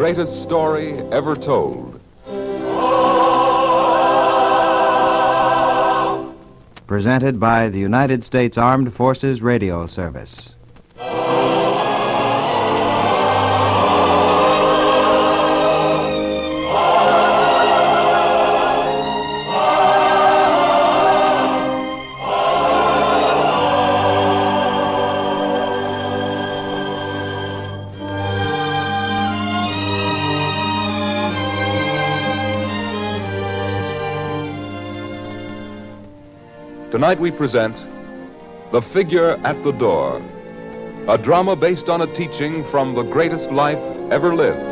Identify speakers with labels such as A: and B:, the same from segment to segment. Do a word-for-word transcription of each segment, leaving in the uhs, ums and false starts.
A: greatest story ever told.
B: Presented by the United States Armed Forces Radio Service.
A: Tonight we present The Figure at the Door, a drama based on a teaching from the greatest life ever lived.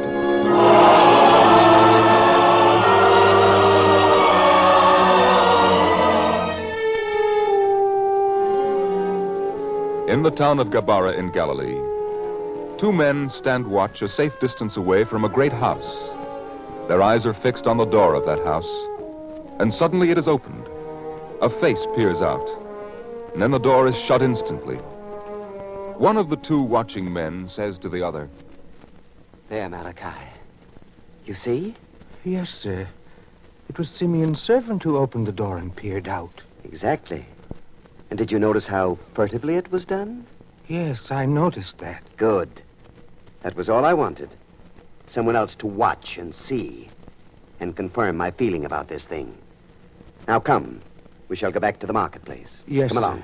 A: In the town of Gabara in Galilee, two men stand watch a safe distance away from a great house. Their eyes are fixed on the door of that house, and suddenly it is opened. A face peers out, and then the door is shut instantly. One of the two watching men says to the other,
C: "There, Malachi. You see?"
D: Yes, sir. It was Simeon's servant who opened the door and peered out.
C: Exactly. And did you notice how furtively it was done?
D: Yes, I noticed that.
C: Good. That was all I wanted. Someone else to watch and see and confirm my feeling about this thing. Now come. We shall go back to the marketplace.
D: Yes,
C: Come along.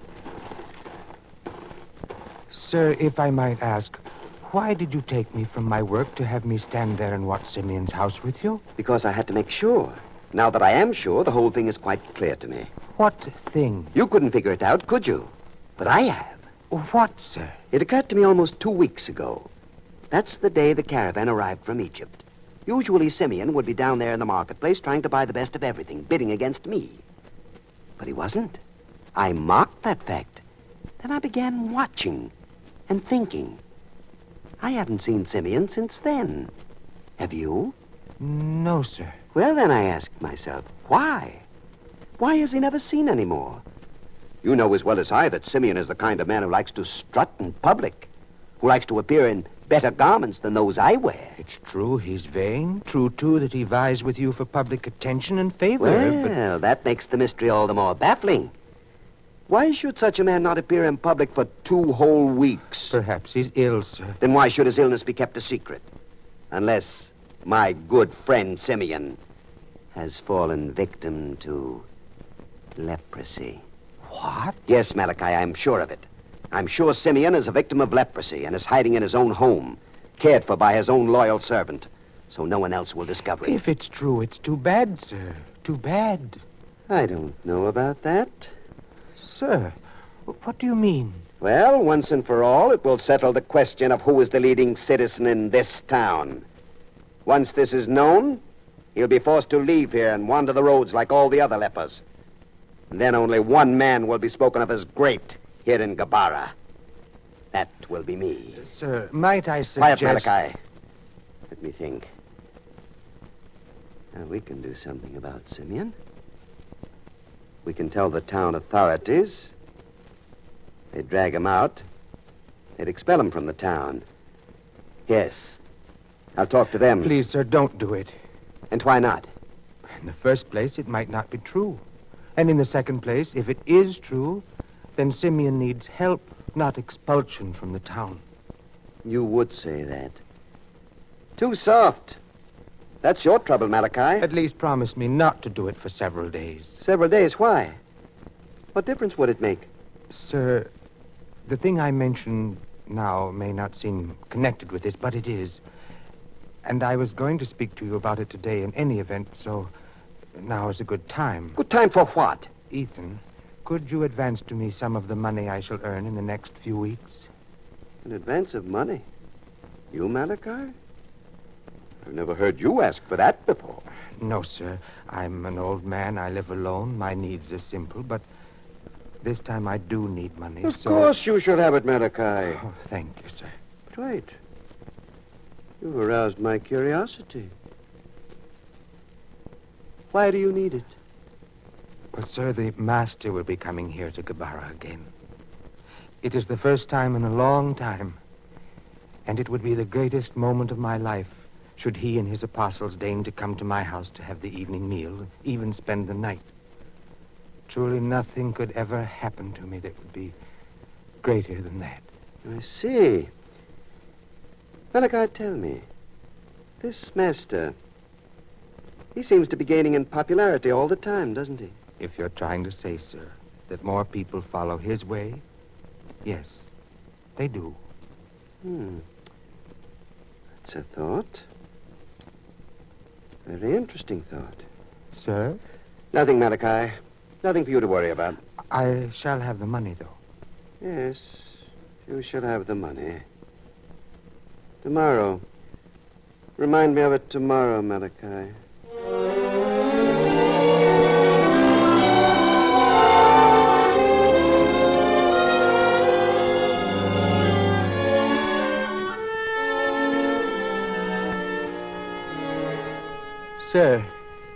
D: Sir, if I might ask, why did you take me from my work to have me stand there and watch Simeon's house with you?
C: Because I had to make sure. Now that I am sure, the whole thing is quite clear to me.
D: What thing?
C: You couldn't figure it out, could you? But I have.
D: What, sir?
C: It occurred to me almost two weeks ago. That's the day the caravan arrived from Egypt. Usually Simeon would be down there in the marketplace trying to buy the best of everything, bidding against me. But he wasn't. I mocked that fact. Then I began watching and thinking. I haven't seen Simeon since then. Have you?
D: No, sir.
C: Well, then I asked myself, why? Why is he never seen anymore? You know as well as I that Simeon is the kind of man who likes to strut in public, who likes to appear in better garments than those I wear.
D: It's true he's vain. True, too, that he vies with you for public attention and favor.
C: Well,
D: but...
C: that makes the mystery all the more baffling. Why should such a man not appear in public for two whole weeks?
D: Perhaps he's ill, sir.
C: Then why should his illness be kept a secret? Unless my good friend Simeon has fallen victim to leprosy.
D: What?
C: Yes, Malachi, I'm sure of it. I'm sure Simeon is a victim of leprosy and is hiding in his own home, cared for by his own loyal servant, so no one else will discover it.
D: If it's true, it's too bad, sir. Too bad.
C: I don't know about that.
D: Sir, what do you mean?
C: Well, once and for all, it will settle the question of who is the leading citizen in this town. Once this is known, he'll be forced to leave here and wander the roads like all the other lepers. And then only one man will be spoken of as great here in Gabara. That will be me.
D: Sir, might I suggest...
C: Quiet, Malachi. Let me think. Now, we can do something about Simeon. We can tell the town authorities. They'd drag him out. They'd expel him from the town. Yes. I'll talk to them.
D: Please, sir, don't do it.
C: And why not?
D: In the first place, it might not be true. And in the second place, if it is true, then Simeon needs help, not expulsion from the town.
C: You would say that. Too soft. That's your trouble, Malachi.
D: At least promise me not to do it for several days.
C: Several days? Why? What difference would it make?
D: Sir, the thing I mention now may not seem connected with this, but it is. And I was going to speak to you about it today in any event, so now is a good time.
C: Good time for what?
D: Ethan, could you advance to me some of the money I shall earn in the next few weeks?
C: An advance of money? You, Malachi? I've never heard you ask for that before.
D: No, sir. I'm an old man. I live alone. My needs are simple, but this time I do need money.
C: Of
D: so...
C: course you should have it, Malachi.
D: Oh, thank you, sir.
C: But wait. You've aroused my curiosity. Why do you need it?
D: Well, sir, the master will be coming here to Gabara again. It is the first time in a long time, and it would be the greatest moment of my life should he and his apostles deign to come to my house to have the evening meal, even spend the night. Truly nothing could ever happen to me that would be greater than that.
C: I see. Malachi, tell me, this master, he seems to be gaining in popularity all the time, doesn't he?
D: If you're trying to say, sir, that more people follow his way, yes, they do.
C: Hmm. That's a thought. Very interesting thought.
D: Sir?
C: Nothing, Malachi. Nothing for you to worry about.
D: I shall have the money, though.
C: Yes, you shall have the money. Tomorrow. Remind me of it tomorrow, Malachi.
D: Sir,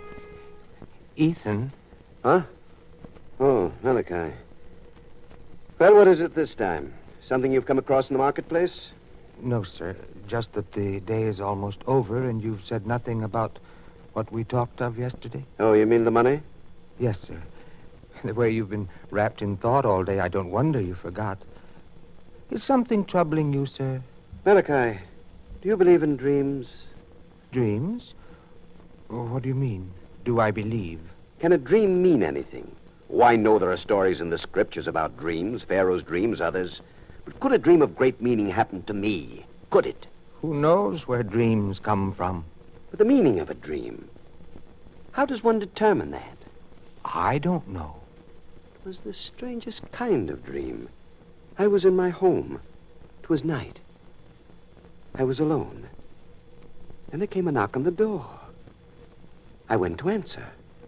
D: Ethan.
C: Huh? Oh, Malachi. Well, what is it this time? Something you've come across in the marketplace?
D: No, sir. Just that the day is almost over, and you've said nothing about what we talked of yesterday.
C: Oh, you mean the money?
D: Yes, sir. The way you've been wrapped in thought all day, I don't wonder you forgot. Is something troubling you, sir?
C: Malachi, do you believe in dreams?
D: Dreams? Oh, what do you mean? Do I believe?
C: Can a dream mean anything? Oh, I know there are stories in the scriptures about dreams, Pharaoh's dreams, others. But could a dream of great meaning happen to me? Could it?
D: Who knows where dreams come from?
C: But the meaning of a dream, how does one determine that?
D: I don't know.
C: It was the strangest kind of dream. I was in my home. It was night. I was alone. Then there came a knock on the door. I went to answer.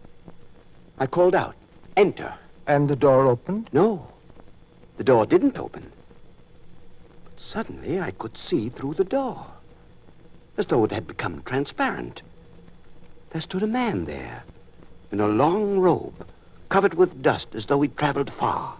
C: I called out, "Enter."
D: And the door opened?
C: No, the door didn't open. But suddenly I could see through the door, as though it had become transparent. There stood a man there, in a long robe, covered with dust as though he'd traveled far.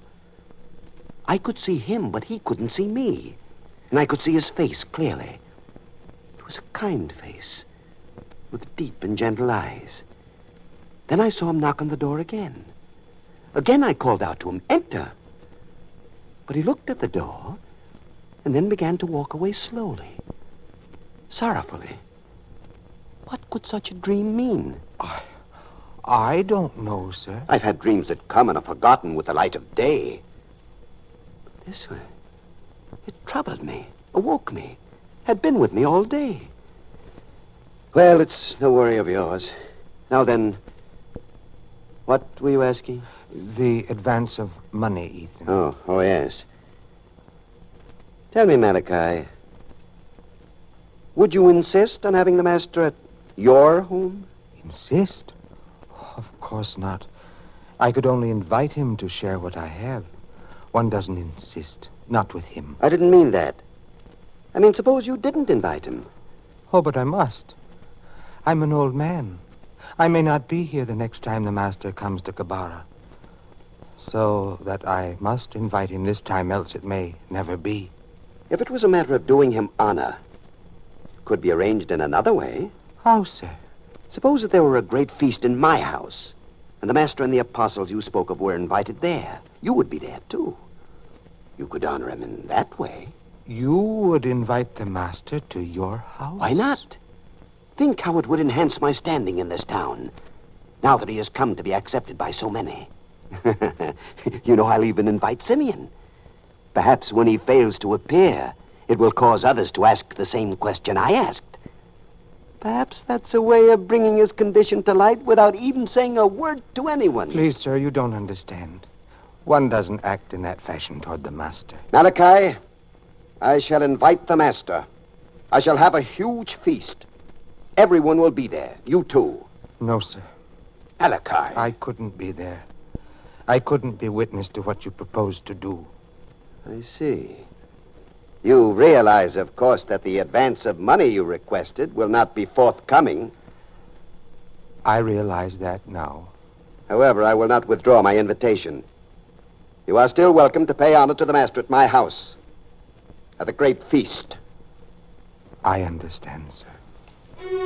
C: I could see him, but he couldn't see me. And I could see his face clearly. It was a kind face, with deep and gentle eyes. Then I saw him knock on the door again. Again I called out to him, "Enter." But he looked at the door and then began to walk away slowly, sorrowfully. What could such a dream mean?
D: I, I don't know, sir.
C: I've had dreams that come and are forgotten with the light of day. But this one, it troubled me, awoke me, had been with me all day. Well, it's no worry of yours. Now then, what were you asking?
D: The advance of money, Ethan.
C: Oh, oh, yes. Tell me, Malachi, would you insist on having the master at your home?
D: Insist? Of course not. I could only invite him to share what I have. One doesn't insist, not with him.
C: I didn't mean that. I mean, suppose you didn't invite him.
D: Oh, but I must. I'm an old man. I may not be here the next time the master comes to Kabara. So that I must invite him this time, else it may never be.
C: If it was a matter of doing him honor, it could be arranged in another way.
D: How, sir?
C: Suppose that there were a great feast in my house, and the master and the apostles you spoke of were invited there. You would be there, too. You could honor him in that way.
D: You would invite the master to your house?
C: Why not? Think how it would enhance my standing in this town, now that he has come to be accepted by so many. You know, I'll even invite Simeon. Perhaps when he fails to appear, it will cause others to ask the same question I asked. Perhaps that's a way of bringing his condition to light without even saying a word to anyone.
D: Please, sir, you don't understand. One doesn't act in that fashion toward the master.
C: Malachi, I shall invite the master. I shall have a huge feast. Everyone will be there. You too.
D: No, sir.
C: Malachi.
D: I couldn't be there. I couldn't be witness to what you proposed to do.
C: I see. You realize, of course, that the advance of money you requested will not be forthcoming.
D: I realize that now.
C: However, I will not withdraw my invitation. You are still welcome to pay honor to the master at my house, at the great feast.
D: I understand, sir.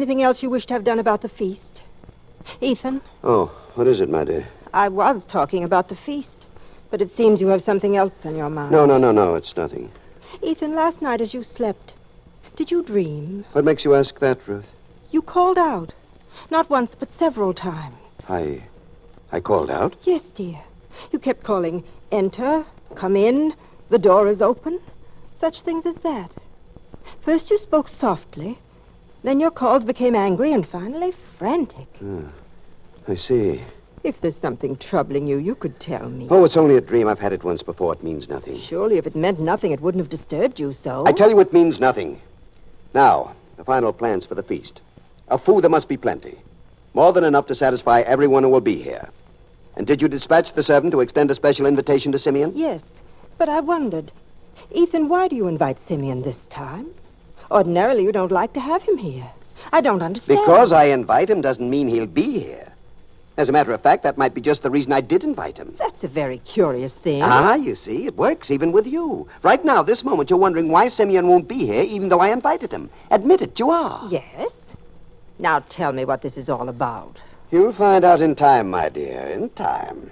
E: anything else you wish to have done about the feast? Ethan?
C: Oh, what is it, my dear?
E: I was talking about the feast, but it seems you have something else on your mind.
C: No, no, no, no, it's nothing.
E: Ethan, last night as you slept, did you dream?
C: What makes you ask that, Ruth?
E: You called out. Not once, but several times.
C: I... I called out?
E: Yes, dear. You kept calling, enter, come in, the door is open. Such things as that. First you spoke softly, then your calls became angry, and finally frantic.
C: Ah, I see.
E: If there's something troubling you, you could tell me.
C: Oh, it's only a dream. I've had it once before. It means nothing.
E: Surely if it meant nothing, it wouldn't have disturbed you so.
C: I tell you it means nothing. Now, the final plans for the feast. Of food there must be plenty. More than enough to satisfy everyone who will be here. And did you dispatch the servant to extend a special invitation to Simeon?
E: Yes, but I wondered. Ethan, why do you invite Simeon this time? Ordinarily, you don't like to have him here. I don't understand.
C: Because I invite him doesn't mean he'll be here. As a matter of fact, that might be just the reason I did invite him.
E: That's a very curious thing.
C: Ah, you see, it works even with you. Right now, this moment, you're wondering why Simeon won't be here, even though I invited him. Admit it, you are.
E: Yes? Now tell me what this is all about.
C: You'll find out in time, my dear, in time.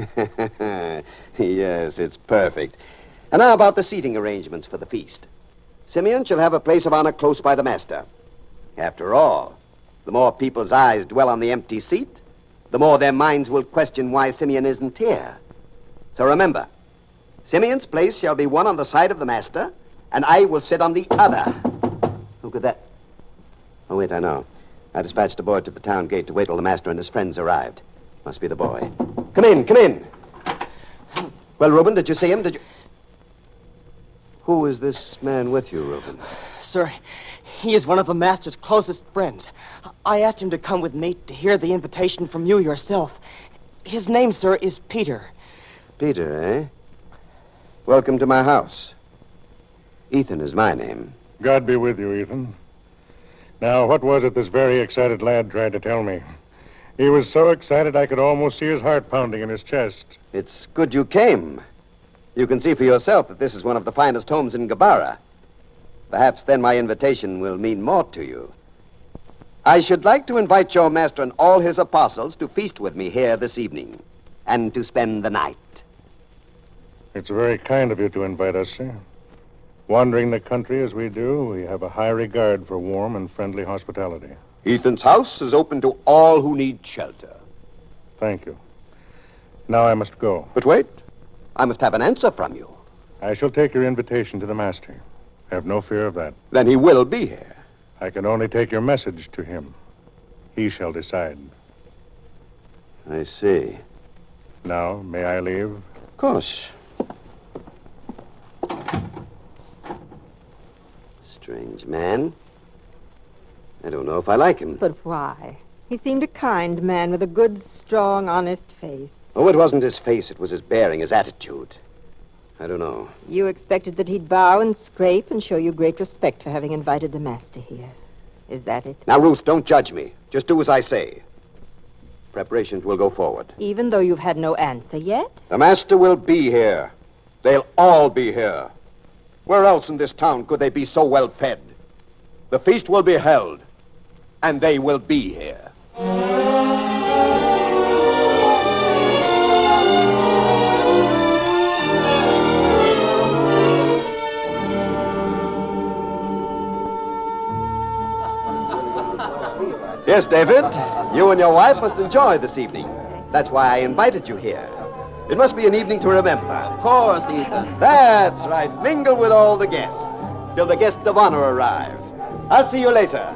C: Yes, it's perfect. And now about the seating arrangements for the feast. Simeon shall have a place of honor close by the master. After all, the more people's eyes dwell on the empty seat, the more their minds will question why Simeon isn't here. So remember, Simeon's place shall be one on the side of the master, and I will sit on the other. Who could that? Oh, wait, I know. I dispatched a boy to the town gate to wait till the master and his friends arrived. Must be the boy. Come in, come in. Well, Reuben, did you see him? Did you... Who is this man with you, Reuben?
F: Sir, he is one of the master's closest friends. I asked him to come with me to hear the invitation from you yourself. His name, sir, is Peter.
C: Peter, eh? Welcome to my house. Ethan is my name.
G: God be with you, Ethan. Now, what was it this very excited lad tried to tell me? He was so excited I could almost see his heart pounding in his chest.
C: It's good you came. You can see for yourself that this is one of the finest homes in Gabara. Perhaps then my invitation will mean more to you. I should like to invite your master and all his apostles to feast with me here this evening, and to spend the night.
G: It's very kind of you to invite us, sir. Wandering the country as we do, we have a high regard for warm and friendly hospitality.
C: Ethan's house is open to all who need shelter.
G: Thank you. Now I must go.
C: But wait. I must have an answer from you.
G: I shall take your invitation to the master. Have no fear of that.
C: Then he will be here.
G: I can only take your message to him. He shall decide.
C: I see.
G: Now, may I leave?
C: Of course. Strange man. I don't know if I like him.
E: But why? He seemed a kind man with a good, strong, honest face.
C: Oh, it wasn't his face. It was his bearing, his attitude. I don't know.
E: You expected that he'd bow and scrape and show you great respect for having invited the master here. Is that it?
C: Now, Ruth, don't judge me. Just do as I say. Preparations will go forward.
E: Even though you've had no answer yet?
C: The master will be here. They'll all be here. Where else in this town could they be so well fed? The feast will be held, and they will be here. Yes, David, you and your wife must enjoy this evening. That's why I invited you here. It must be an evening to remember.
F: Of course, Ethan.
C: That's right. Mingle with all the guests till the guest of honor arrives. I'll see you later.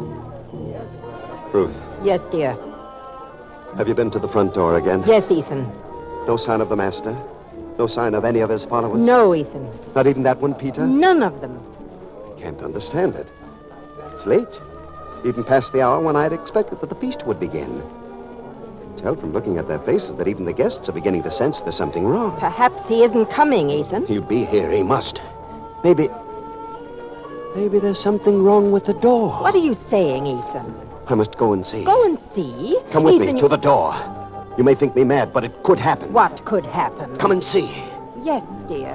C: Ruth,
E: Yes, dear.
C: have you been to the front door again?
E: Yes, Ethan.
C: No sign of the master? No sign of any of his followers?
E: No, Ethan.
C: Not even that one, Peter?
E: None of them.
C: Can't understand it. It's late. Even past the hour when I had expected that the feast would begin. I can tell from looking at their faces that even the guests are beginning to sense there's something wrong.
E: Perhaps he isn't coming, Ethan.
C: He'll be here. He must. Maybe... Maybe there's something wrong with the door.
E: What are you saying, Ethan?
C: I must go and see.
E: Go and see.
C: Come with
E: Ethan,
C: me
E: you-
C: to the door. You may think me mad, but it could happen.
E: What could happen?
C: Come and see.
E: Yes, dear.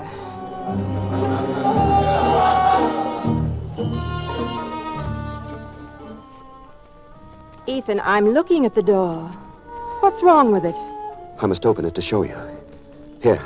E: Ethan, I'm looking at the door. What's wrong with it?
C: I must open it to show you. Here.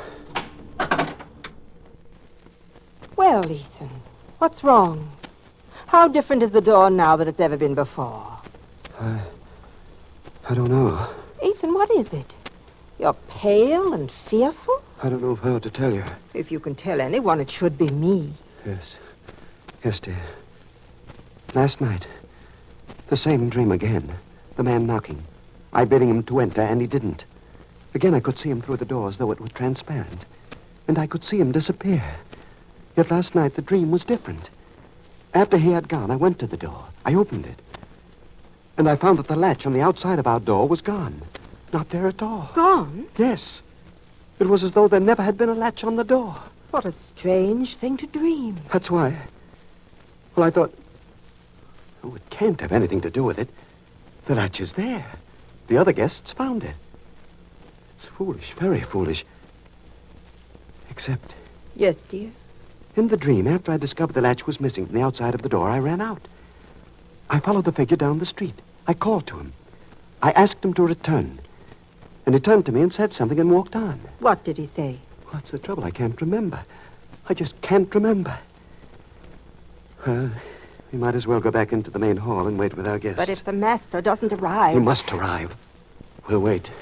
E: Well, Ethan, what's wrong? How different is the door now than it's ever been before?
C: I... I don't know.
E: Ethan, what is it? You're pale and fearful?
C: I don't know if I ought to tell you.
E: If you can tell anyone, it should be me.
C: Yes. Yes, dear. Last night, the same dream again. The man knocking. I bidding him to enter, and he didn't. Again, I could see him through the door as though it were transparent. And I could see him disappear. Yet last night, the dream was different. After he had gone, I went to the door. I opened it. And I found that the latch on the outside of our door was gone. Not there at all.
E: Gone?
C: Yes. It was as though there never had been a latch on the door.
E: What a strange thing to dream.
C: That's why. Well, I thought... Oh, it can't have anything to do with it. The latch is there. The other guests found it. It's foolish, very foolish. Except...
E: Yes, dear?
C: In the dream, after I discovered the latch was missing from the outside of the door, I ran out. I followed the figure down the street. I called to him. I asked him to return. And he turned to me and said something and walked on.
E: What did he say?
C: What's the trouble? I can't remember. I just can't remember. Well, we might as well go back into the main hall and wait with our guests.
E: But if the master doesn't arrive...
C: He must arrive. We'll wait.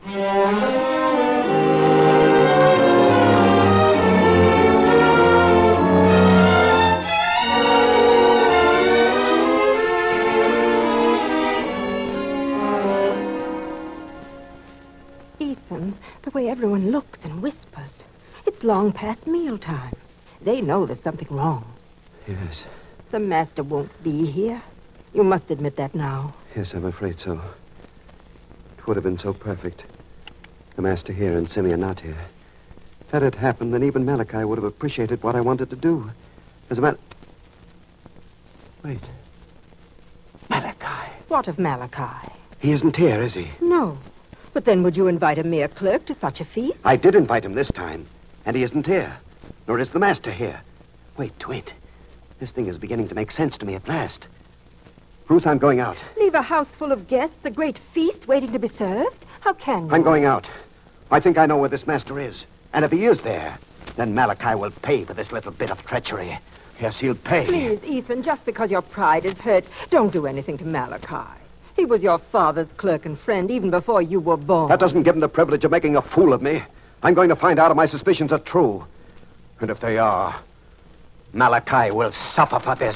E: Ethan, the way everyone looks and whispers. It's long past mealtime. They know there's something wrong.
C: Yes.
E: The master won't be here. You must admit that now.
C: Yes, I'm afraid so. It would have been so perfect. The master here and Simeon not here. If that had happened, then even Malachi would have appreciated what I wanted to do. As a matter... Wait. Malachi.
E: What of Malachi?
C: He isn't here, is he?
E: No. But then would you invite a mere clerk to such a feast?
C: I did invite him this time, and he isn't here. Nor is the master here. Wait, wait. This thing is beginning to make sense to me at last. Ruth, I'm going out.
E: Leave a house full of guests, a great feast waiting to be served? How can you?
C: I'm going out. I think I know where this master is. And if he is there, then Malachi will pay for this little bit of treachery. Yes, he'll pay.
E: Please, Ethan, just because your pride is hurt, don't do anything to Malachi. He was your father's clerk and friend even before you were born.
C: That doesn't give him the privilege of making a fool of me. I'm going to find out if my suspicions are true. And if they are, Malachi will suffer for this.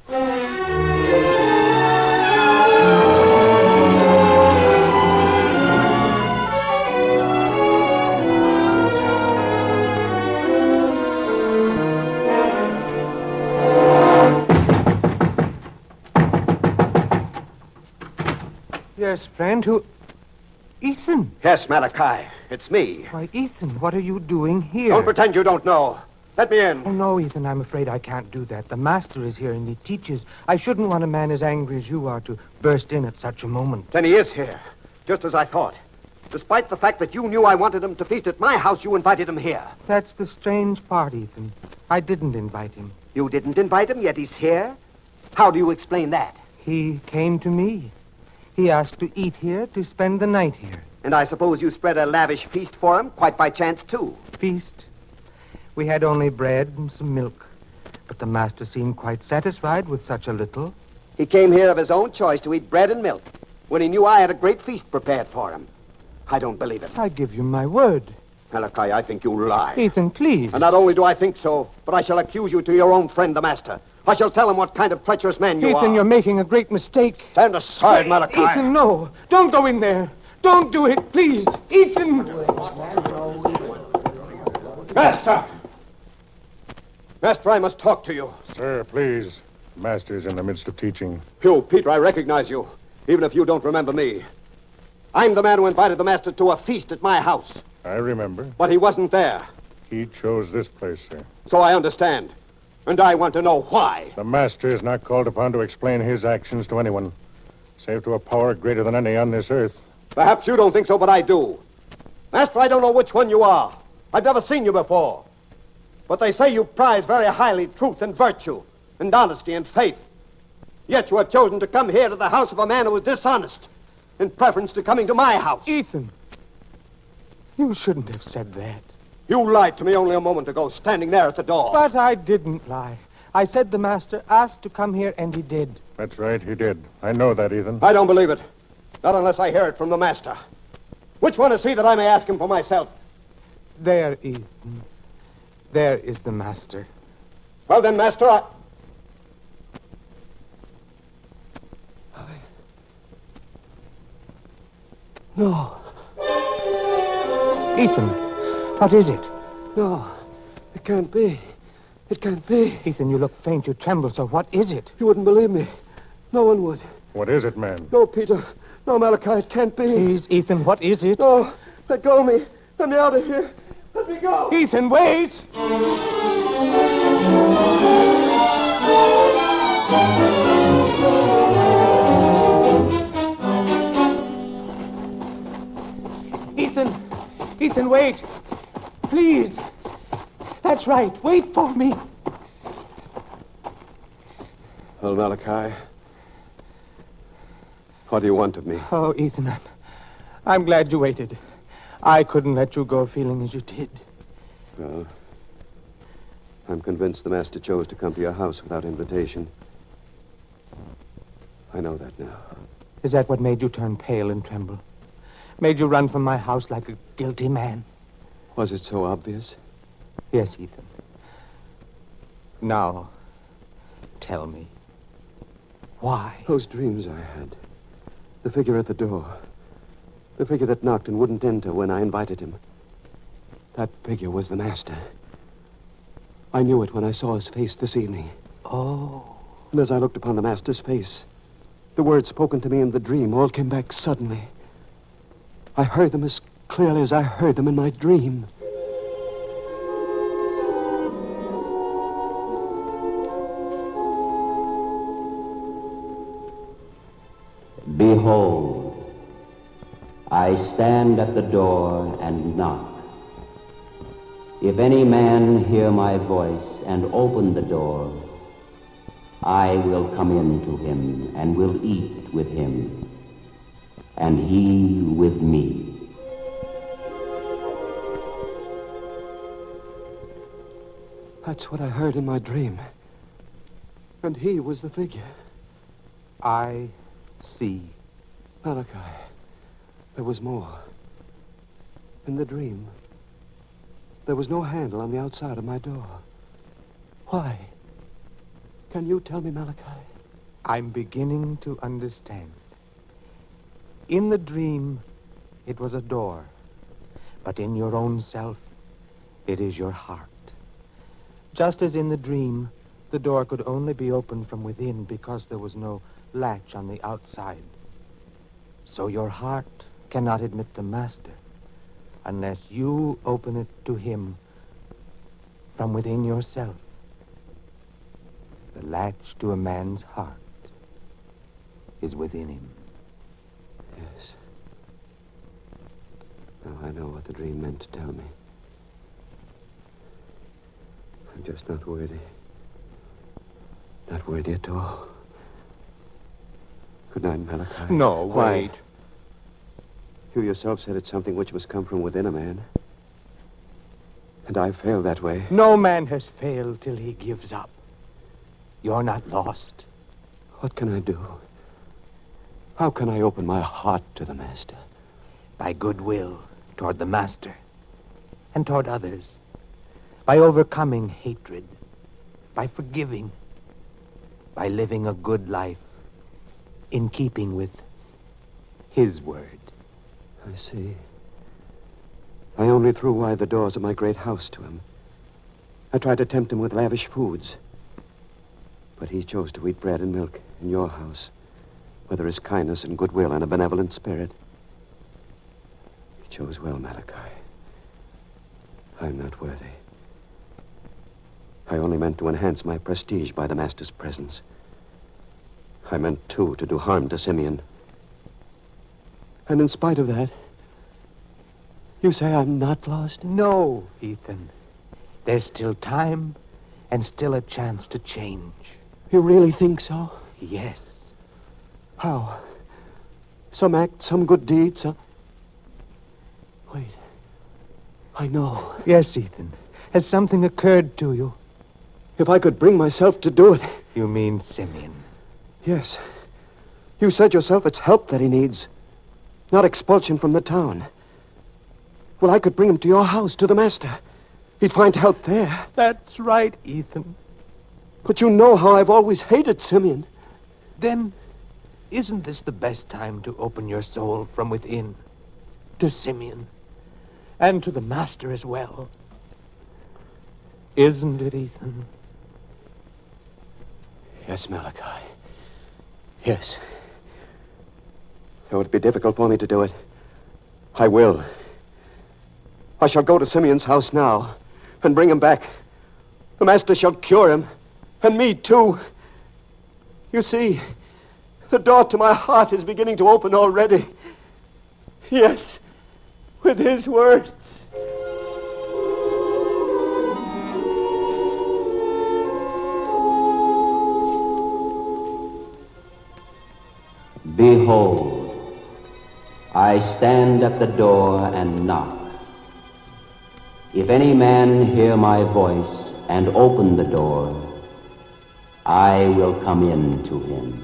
D: Yes, friend, who... Ethan.
C: Yes, Malachi. It's me.
D: Why, Ethan, what are you doing here?
C: Don't pretend you don't know. Let me in.
D: Oh, no, Ethan, I'm afraid I can't do that. The master is here and he teaches. I shouldn't want a man as angry as you are to burst in at such a moment.
C: Then he is here, just as I thought. Despite the fact that you knew I wanted him to feast at my house, you invited him here.
D: That's the strange part, Ethan. I didn't invite him.
C: You didn't invite him, yet he's here? How do you explain that?
D: He came to me. He asked to eat here, to spend the night here.
C: And I suppose you spread a lavish feast for him, quite by chance, too.
D: Feast? We had only bread and some milk. But the master seemed quite satisfied with such a little.
C: He came here of his own choice to eat bread and milk, when he knew I had a great feast prepared for him. I don't believe it.
D: I give you my word.
C: Malachi, I think you lie.
D: Ethan, please.
C: And not only do I think so, but I shall accuse you to your own friend, the master. I shall tell him what kind of treacherous man you
D: Ethan,
C: are.
D: Ethan, you're making a great mistake.
C: Stand aside, Malachi.
D: Ethan, no. Don't go in there. Don't do it, please. Ethan!
C: Master! Master, I must talk to you.
G: Sir, please. The master's in the midst of teaching.
C: You, Peter, I recognize you, even if you don't remember me. I'm the man who invited the master to a feast at my house.
G: I remember.
C: But he wasn't there.
G: He chose this place, sir.
C: So I understand. And I want to know why.
G: The master is not called upon to explain his actions to anyone, save to a power greater than any on this earth.
C: Perhaps you don't think so, but I do. Master, I don't know which one you are. I've never seen you before. But they say you prize very highly truth and virtue, and honesty and faith.
H: Yet you have chosen to come here to the house of a man who is dishonest, in preference to coming to my house.
D: Ethan, you shouldn't have said that.
H: You lied to me only a moment ago, standing there at the door.
D: But I didn't lie. I said the master asked to come here, and he did.
G: That's right, he did. I know that, Ethan.
H: I don't believe it. Not unless I hear it from the master. Which one is he that I may ask him for myself?
D: There, Ethan. There is the master.
H: Well then, master, I... I... No.
D: Ethan, what is it?
H: No, it can't be. It can't be.
D: Ethan, you look faint. You tremble. So what is it?
H: You wouldn't believe me. No one would.
G: What is it, man?
H: No, Peter. No, Malachi, it can't be.
D: Please, Ethan, what is it?
H: No, let go of me. Let me out of here. Let me go.
D: Ethan, wait! Ethan! Ethan, wait! Please! That's right. Wait for me.
H: Well, Malachi, what do you want of me?
D: Oh, Ethan, I'm, I'm glad you waited. I couldn't let you go feeling as you did.
H: Well, I'm convinced the master chose to come to your house without invitation. I know that now.
D: Is that what made you turn pale and tremble? Made you run from my house like a guilty man?
H: Was it so obvious?
D: Yes, Ethan. Now, tell me, why?
H: Those dreams I had. The figure at the door. The figure that knocked and wouldn't enter when I invited him. That figure was the master. I knew it when I saw his face this evening.
D: Oh.
H: And as I looked upon the master's face, the words spoken to me in the dream all came back suddenly. I heard them as clearly as I heard them in my dream.
I: Behold, I stand at the door and knock. If any man hear my voice and open the door, I will come in to him and will eat with him, and he with me.
H: That's what I heard in my dream. And he was the figure.
D: I see.
H: Malachi, there was more. In the dream, there was no handle on the outside of my door. Why? Can you tell me, Malachi?
D: I'm beginning to understand. In the dream, it was a door. But in your own self, it is your heart. Just as in the dream, the door could only be opened from within because there was no latch on the outside. So your heart cannot admit the master unless you open it to him from within yourself. The latch to a man's heart is within him.
H: Yes. Now I know what the dream meant to tell me. I'm just not worthy. Not worthy at all. Good night, Malachi.
D: No,
H: Why?
D: wait.
H: You yourself said it's something which must come from within a man. And I failed that way.
D: No man has failed till he gives up. You're not lost.
H: What can I do? How can I open my heart to the master?
D: By goodwill toward the master and toward others. By overcoming hatred. By forgiving. By living a good life in keeping with his word.
H: I see. I only threw wide the doors of my great house to him. I tried to tempt him with lavish foods. But he chose to eat bread and milk in your house, where there is kindness and goodwill and a benevolent spirit. He chose well, Malachi. I'm not worthy. I only meant to enhance my prestige by the master's presence. I meant, too, to do harm to Simeon. And in spite of that, you say I'm not lost?
D: No, Ethan. There's still time and still a chance to change.
H: You really think so?
D: Yes.
H: How? Some act, some good deed, some... Wait. I know.
D: Yes, Ethan. Has something occurred to you?
H: If I could bring myself to do it.
D: You mean Simeon?
H: Yes. You said yourself it's help that he needs, not expulsion from the town. Well, I could bring him to your house, to the master. He'd find help there.
D: That's right, Ethan.
H: But you know how I've always hated Simeon.
D: Then, isn't this the best time to open your soul from within to Simeon and to the master as well? Isn't it, Ethan?
H: Yes, Malachi. Yes. Though it'd be difficult for me to do it, I will. I shall go to Simeon's house now and bring him back. The master shall cure him, and me too. You see, the door to my heart is beginning to open already. Yes, with his words.
I: Behold, I stand at the door and knock. If any man hear my voice and open the door, I will come in to him.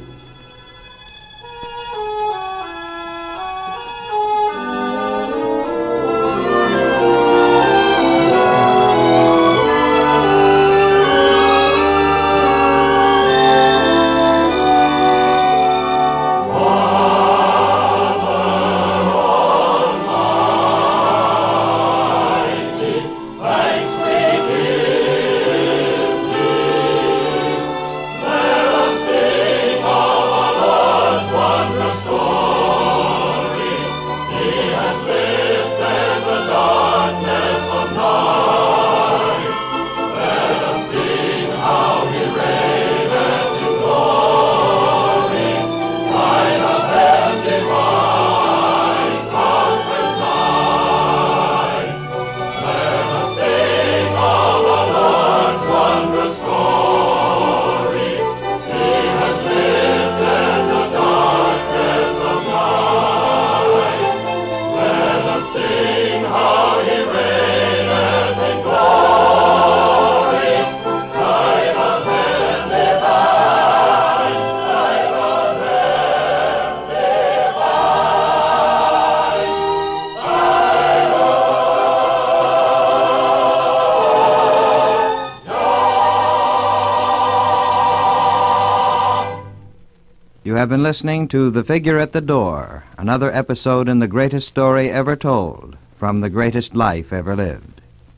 B: You have been listening to The Figure at the Door, another episode in the greatest story ever told, from the greatest life ever lived.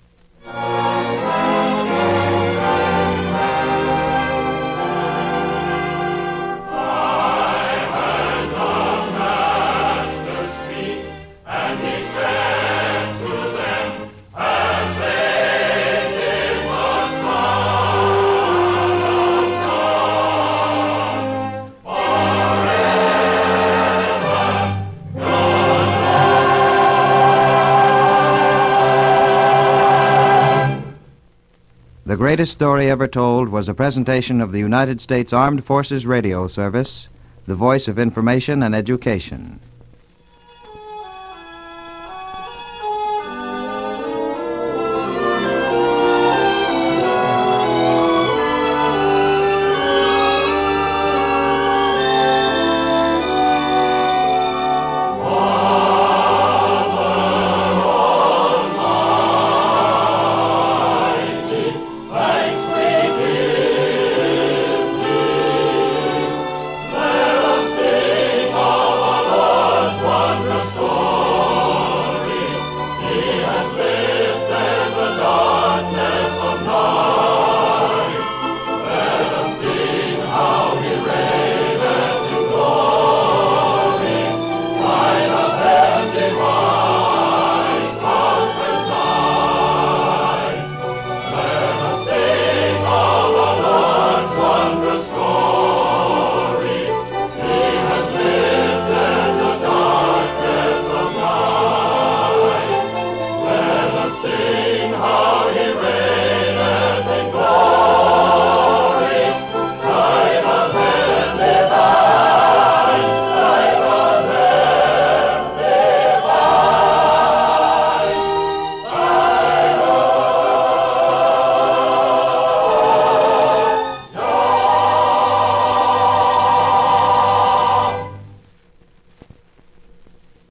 B: The Greatest Story Ever Told was a presentation of the United States Armed Forces Radio Service, the voice of information and education.